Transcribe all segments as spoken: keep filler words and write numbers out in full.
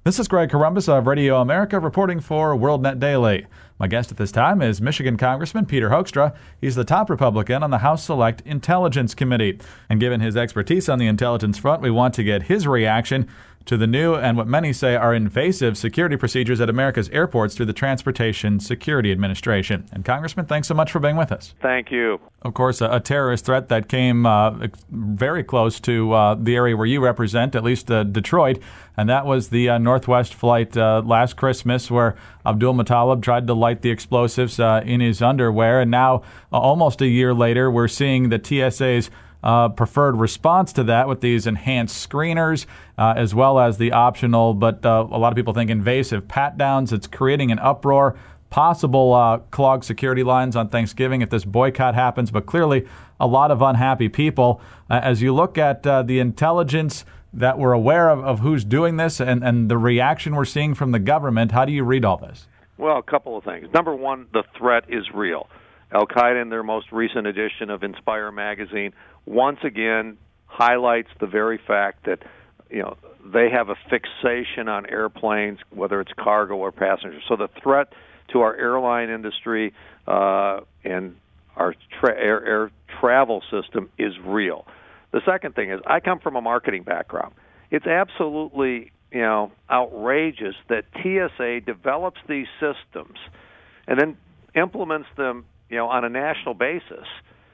This is Greg Corombos of Radio America reporting for WorldNet Daily. My guest at this time is Michigan Congressman Peter Hoekstra. He's the top Republican on the House Select Intelligence Committee. And given his expertise on the intelligence front, we want to get his reaction to the new and what many say are invasive security procedures at America's airports through the Transportation Security Administration. And Congressman, thanks so much for being with us. Thank you. Of course, a, a terrorist threat that came uh, very close to uh, the area where you represent, at least uh, Detroit, and that was the uh, Northwest flight uh, last Christmas where Abdul Muttalib tried to light the explosives uh, in his underwear. And now, uh, almost a year later, we're seeing the T S A's Uh, preferred response to that with these enhanced screeners, uh, as well as the optional, but uh, a lot of people think invasive pat-downs. It's creating an uproar, possible uh, clogged security lines on Thanksgiving if this boycott happens, but clearly a lot of unhappy people. Uh, as you look at uh, the intelligence that we're aware of, of who's doing this and, and the reaction we're seeing from the government, how do you read all this? Well, a couple of things. Number one, the threat is real. Al-Qaeda, in their most recent edition of Inspire magazine, once again highlights the very fact that, you know, they have a fixation on airplanes, whether it's cargo or passengers. So the threat to our airline industry uh, and our tra- air, air travel system is real. The second thing is, I come from a marketing background. It's absolutely, you know, outrageous that T S A develops these systems and then implements them, you know, on a national basis,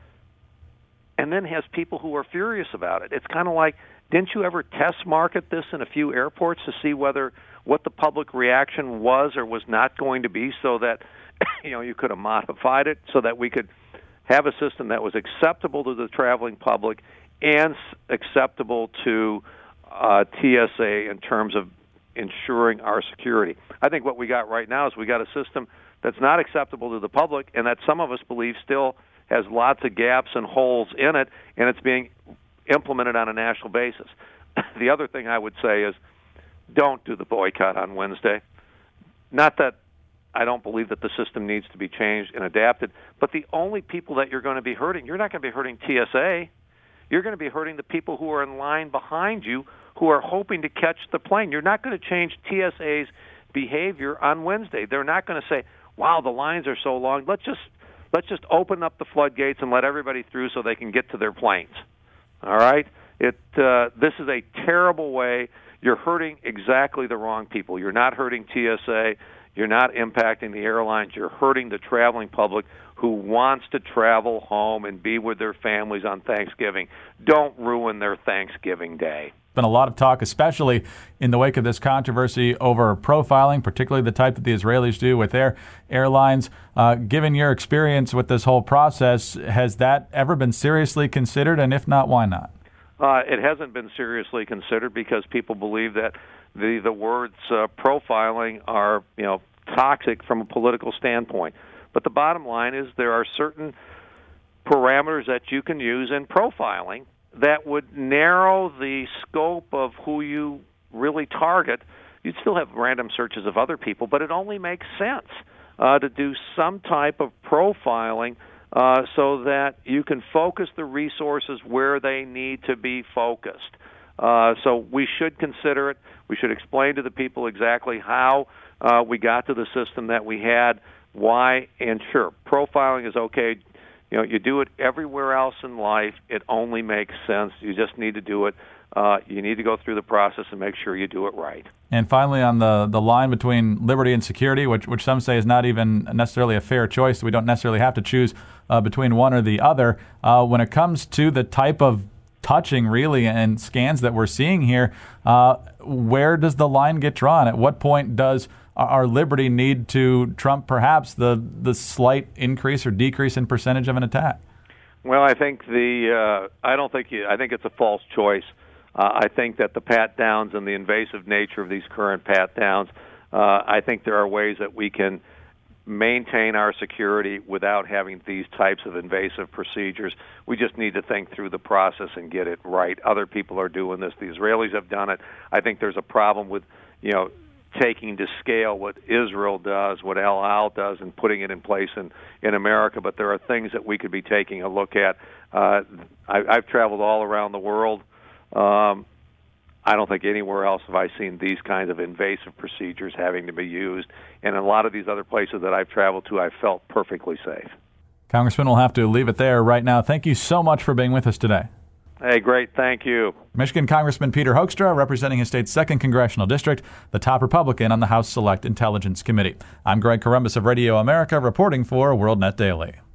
and then has people who are furious about it. It's kind of like, didn't you ever test market this in a few airports to see whether what the public reaction was or was not going to be, so that, you know, you could have modified it so that we could have a system that was acceptable to the traveling public and acceptable to uh, T S A in terms of ensuring our security. I think what we got right now is we got a system that's not acceptable to the public and that some of us believe still has lots of gaps and holes in it, and it's being implemented on a national basis. The other thing I would say is, don't do the boycott on Wednesday. Not that I don't believe that the system needs to be changed and adapted, but the only people that you're going to be hurting, you're not going to be hurting T S A. You're going to be hurting the people who are in line behind you who are hoping to catch the plane. You're not going to change T S A's behavior on Wednesday. They're not going to say, wow, the lines are so long, let's just let's just open up the floodgates and let everybody through so they can get to their planes. All right? It uh, this is a terrible way. You're hurting exactly the wrong people. You're not hurting T S A. You're not impacting the airlines. You're hurting the traveling public who wants to travel home and be with their families on Thanksgiving. Don't ruin their Thanksgiving day. Been a lot of talk, especially in the wake of this controversy over profiling, particularly the type that the Israelis do with their airlines. Uh, given your experience with this whole process, has that ever been seriously considered? And if not, why not? Uh, it hasn't been seriously considered because people believe that the the words uh, profiling are, you know, toxic from a political standpoint. But the bottom line is there are certain parameters that you can use in profiling that would narrow the scope of who you really target. You'd still have random searches of other people, but it only makes sense uh, to do some type of profiling uh, so that you can focus the resources where they need to be focused. Uh, so we should consider it. We should explain to the people exactly how uh, we got to the system that we had, why, and sure, profiling is okay. You know, you do it everywhere else in life. It only makes sense. You just need to do it. Uh, you need to go through the process and make sure you do it right. And finally, on the, the line between liberty and security, which which some say is not even necessarily a fair choice, we don't necessarily have to choose uh, between one or the other. Uh, when it comes to the type of touching, really, and scans that we're seeing here, uh, where does the line get drawn? At what point does our liberty need to trump perhaps the, the slight increase or decrease in percentage of an attack? Well, I think the uh, I don't think you, I think it's a false choice. Uh, I think that the pat downs and the invasive nature of these current pat downs, uh, I think there are ways that we can maintain our security without having these types of invasive procedures. We just need to think through the process and get it right. Other people are doing this. The Israelis have done it. I think there's a problem with, you know, taking to scale what Israel does, what El Al does, and putting it in place in, in America. But there are things that we could be taking a look at. Uh, I, I've traveled all around the world. Um, I don't think anywhere else have I seen these kinds of invasive procedures having to be used. And in a lot of these other places that I've traveled to, I've felt perfectly safe. Congressman, we'll have to leave it there right now. Thank you so much for being with us today. Hey, great. Thank you. Michigan Congressman Peter Hoekstra, representing his state's second Congressional District, the top Republican on the House Select Intelligence Committee. I'm Greg Corombos of Radio America, reporting for WorldNet Daily.